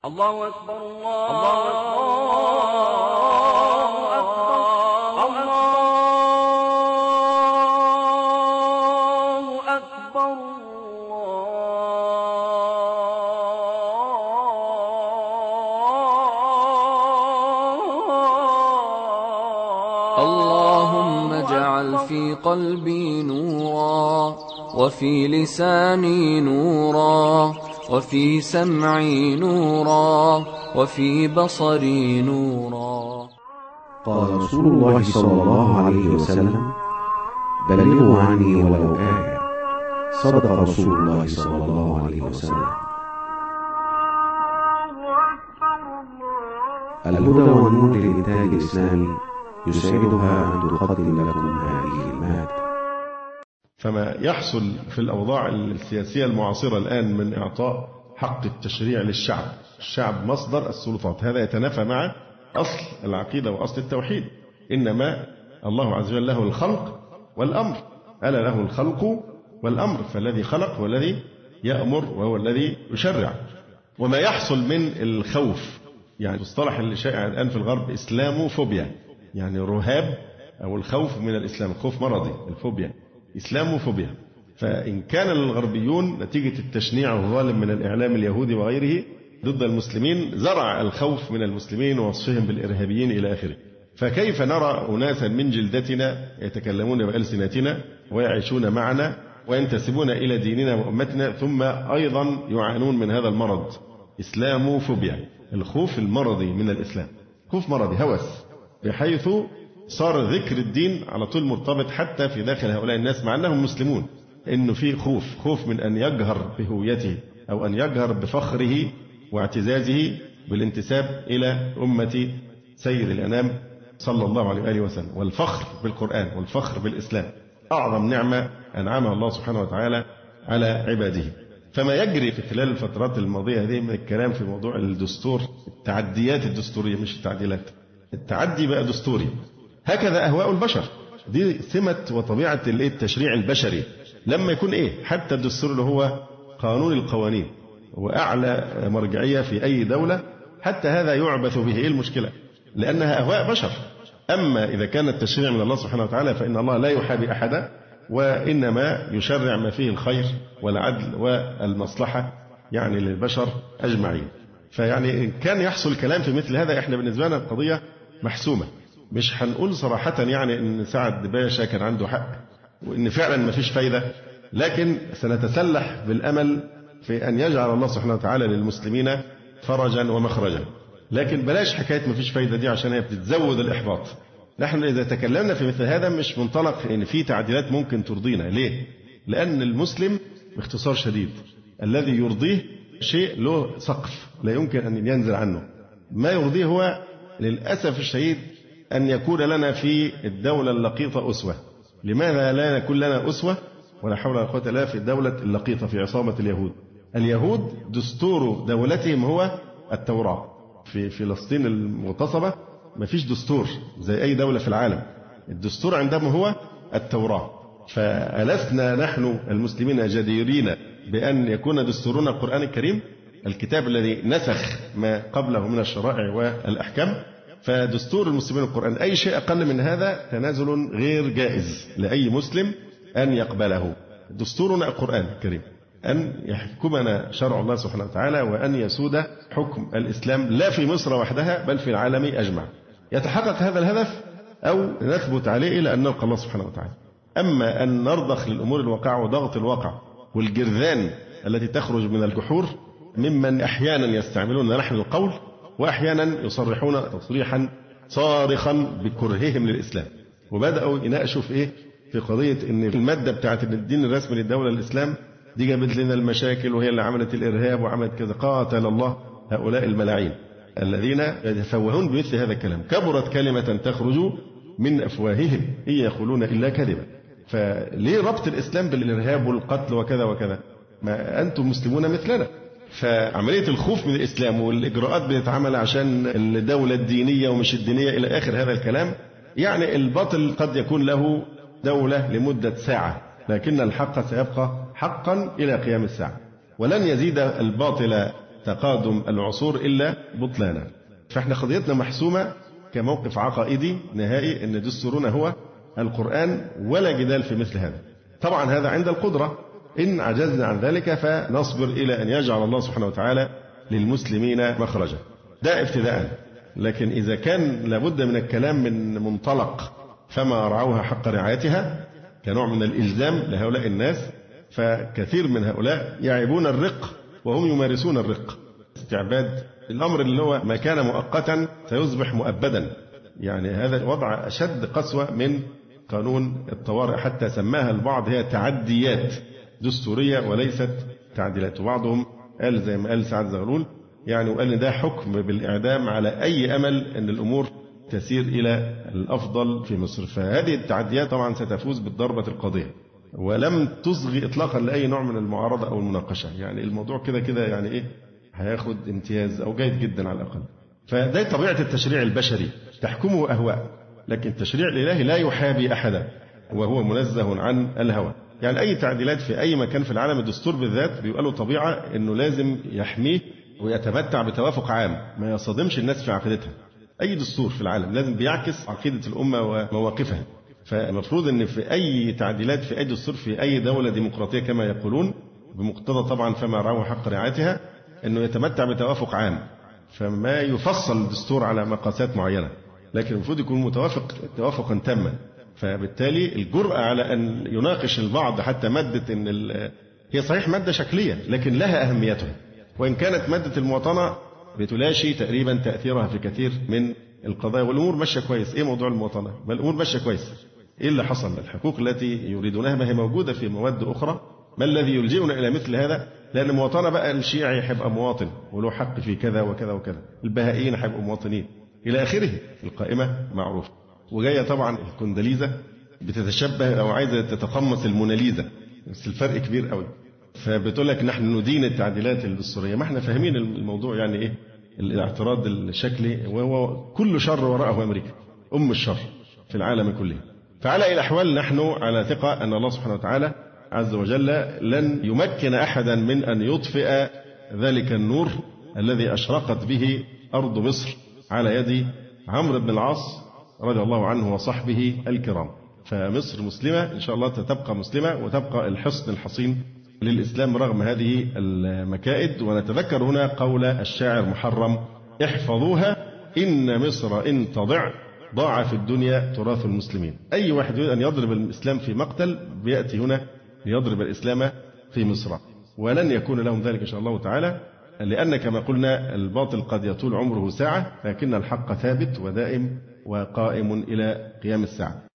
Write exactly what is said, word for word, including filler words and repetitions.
الله أكبر الله أكبر الله أكبر اللهم اجعل في قلبي نورا، وفي لساني نورا، وفي سمعي نورا، وفي بصري نورا. قال رسول الله صلى الله عليه وسلم: بلغوا عني ولو آية. صدق رسول الله صلى الله عليه وسلم. الهدى والنور للإنتاج الإسلامي يسعدها أن تقدم لكم هذه المادة. فما يحصل في الأوضاع السياسية المعاصرة الآن من إعطاء حق التشريع للشعب، الشعب مصدر السلطات، هذا يتنافى مع أصل العقيدة وأصل التوحيد. إنما الله عز وجل له الخلق والأمر، ألا له الخلق والأمر، فالذي خلق هو الذي يأمر وهو الذي يشرع. وما يحصل من الخوف، يعني مصطلح اللي شائع الآن في الغرب إسلاموفوبيا، يعني رهاب أو الخوف من الإسلام، خوف مرضي، الفوبيا إسلاموفوبيا. فإن كان الغربيون نتيجة التشنيع الظالم من الإعلام اليهودي وغيره ضد المسلمين زرع الخوف من المسلمين ووصفهم بالإرهابيين إلى آخره، فكيف نرى أناسا من جلدتنا يتكلمون بألسنتنا ويعيشون معنا وينتسبون إلى ديننا وأمتنا ثم أيضا يعانون من هذا المرض إسلاموفوبيا، الخوف المرضي من الإسلام، خوف مرضي هوس، بحيث صار ذكر الدين على طول مرتبط حتى في داخل هؤلاء الناس مع أنهم مسلمون، إنه في خوف خوف من أن يجهر بهويته أو أن يجهر بفخره واعتزازه بالانتساب إلى أمة سيد الأنام صلى الله عليه وآله وسلم، والفخر بالقرآن والفخر بالإسلام أعظم نعمة أنعمها الله سبحانه وتعالى على عباده. فما يجري في خلال الفترات الماضية هذه من الكلام في موضوع الدستور، التعديات الدستورية مش التعديلات، التعدي بقى دستوري، هكذا أهواء البشر، دي سمة وطبيعة التشريع البشري. لما يكون إيه حتى الدستور اللي هو قانون القوانين وأعلى مرجعية في أي دولة، حتى هذا يعبث به. إيه المشكلة؟ لأنها أهواء بشر. أما إذا كان التشريع من الله سبحانه وتعالى فإن الله لا يحابي أحدا، وإنما يشرع ما فيه الخير والعدل والمصلحة يعني للبشر أجمعين. فيعني كان يحصل كلام في مثل هذا، إحنا بالنسبة لنا القضية محسومة، مش هنقول صراحة يعني إن سعد باشا كان عنده حق وإن فعلا ما فيش فايدة، لكن سنتسلح بالأمل في أن يجعل الله سبحانه وتعالى للمسلمين فرجا ومخرجا. لكن بلاش حكاية ما فيش فايدة دي عشان هي بتزود الإحباط. نحن إذا تكلمنا في مثل هذا مش منطلق إن في تعديلات ممكن ترضينا، ليه؟ لأن المسلم باختصار شديد الذي يرضيه شيء له سقف لا يمكن أن ينزل عنه. ما يرضيه هو للأسف الشديد أن يكون لنا في الدولة اللقيطة أسوة. لماذا لا يكون لنا أسوة ولا حول ولا قوة إلا بالله في الدولة اللقيطة في عصابة اليهود؟ اليهود دستور دولتهم هو التوراة. في فلسطين المغتصبة ما فيش دستور زي أي دولة في العالم، الدستور عندهم هو التوراة. فألسنا نحن المسلمين جديرين بأن يكون دستورنا القرآن الكريم، الكتاب الذي نسخ ما قبله من الشرائع والأحكام؟ فدستور المسلمين القرآن، أي شيء أقل من هذا تنازل غير جائز لأي مسلم أن يقبله. دستورنا القرآن الكريم، أن يحكمنا شرع الله سبحانه وتعالى وأن يسود حكم الإسلام لا في مصر وحدها بل في العالم أجمع. يتحقق هذا الهدف أو نثبت عليه إلى أن نلقى الله سبحانه وتعالى. أما أن نرضخ للأمور الواقع وضغط الواقع والجرذان التي تخرج من الجحور ممن أحيانا يستعملون نحن القول وأحيانا يصرحون تصريحا صارخا بكرههم للإسلام، وبدأوا يناقشوا في إيه؟ في قضية إن المادة بتاعت الدين الرسمي للدولة الإسلام دي جابت لنا المشاكل وهي اللي عملت الإرهاب وعملت كذا. قاتل الله هؤلاء الملاعين الذين يتفوهون بمثل هذا الكلام. كبرت كلمة تخرج من أفواههم إن يقولون إلا كذبا. فليه ربط الإسلام بالإرهاب والقتل وكذا وكذا؟ ما أنتم مسلمون مثلنا. فعملية الخوف من الإسلام والإجراءات بتتعمل عشان الدولة الدينية ومش الدينية إلى آخر هذا الكلام، يعني الباطل قد يكون له دولة لمدة ساعة، لكن الحق سيبقى حقا إلى قيام الساعة، ولن يزيد الباطل تقادم العصور إلا بطلانا. فإحنا قضيتنا محسومة كموقف عقائدي نهائي أن دستورنا هو القرآن ولا جدال في مثل هذا. طبعا هذا عند القدرة، إن عجزنا عن ذلك فنصبر إلى أن يجعل الله سبحانه وتعالى للمسلمين مخرجا. ده ابتداء. لكن إذا كان لابد من الكلام من منطلق فما رعوها حق رعايتها كنوع من الإلزام لهؤلاء الناس، فكثير من هؤلاء يعيبون الرق وهم يمارسون الرق. استعباد الأمر اللي هو ما كان مؤقتا سيصبح مؤبدا. يعني هذا الوضع أشد قسوة من قانون الطوارئ، حتى سماها البعض هي تعديات دستورية وليست تعديلات. وبعضهم قال زي ما قال سعد زغلول يعني، وقال إن ده حكم بالإعدام على أي أمل أن الأمور تسير إلى الأفضل في مصر. فهذه التعديات طبعا ستفوز بالضربة القاضية، ولم تصغي إطلاقا لأي نوع من المعارضة أو المناقشة. يعني الموضوع كده كده يعني إيه هياخد امتياز أو جيد جدا على الأقل. فده طبيعة التشريع البشري، تحكمه أهواء، لكن التشريع الإلهي لا يحابي أحدا وهو منزه عن الهوى. يعني أي تعديلات في أي مكان في العالم، الدستور بالذات بيبقى له طبيعة إنه لازم يحميه ويتمتع بتوافق عام ما يصادمش الناس في عقيدتها. أي دستور في العالم لازم بيعكس عقيدة الأمة ومواقفها. فالمفروض أن في أي تعديلات في أي دستور في أي دولة ديمقراطية كما يقولون بمقتضى طبعا فما رعوه حق رعايتها أنه يتمتع بتوافق عام، فما يفصل الدستور على مقاسات معينة، لكن المفروض يكون متوافق توافقا تاما. فبالتالي الجرأة على أن يناقش البعض حتى مادة أن هي صحيح مادة شكلية لكن لها أهميتها، وإن كانت مادة المواطنة بتلاشي تقريبا تأثيرها في كثير من القضايا والأمور ماشية كويس. إيه موضوع المواطنة؟ ما الأمور ماشية كويس. إيه اللي حصل؟ الحقوق التي يريدونها ما هي موجودة في مواد أخرى. ما الذي يلجئنا إلى مثل هذا؟ لأن المواطنة بقى الشيعي هيبقى مواطن وله حق في كذا وكذا وكذا، البهائيين هيبقوا مواطنين إلى آخره. القائمة معروفة. وجاية طبعا الكندليزة بتتشبه أو عايزة تتقمص الموناليزا، بس الفرق كبير قوي. فبتقول لك نحن ندين التعديلات الدستورية. ما احنا فاهمين الموضوع يعني إيه الاعتراض الشكلي، وهو كل شر وراءه أمريكا أم الشر في العالم كله. فعلى الأحوال نحن على ثقة أن الله سبحانه وتعالى عز وجل لن يمكن أحدا من أن يطفئ ذلك النور الذي أشرقت به أرض مصر على يد عمرو بن العاص رضي الله عنه وصحبه الكرام. فمصر مسلمة إن شاء الله تبقى مسلمة وتبقى الحصن الحصين للإسلام رغم هذه المكائد. ونتذكر هنا قول الشاعر محرم: احفظوها إن مصر إن تضع ضاع في الدنيا تراث المسلمين. أي واحد يريد أن يضرب الإسلام في مقتل بيأتي هنا ليضرب الإسلام في مصر، ولن يكون لهم ذلك إن شاء الله تعالى، لأن كما قلنا الباطل قد يطول عمره ساعة لكن الحق ثابت ودائم وقائم إلى قيام الساعة.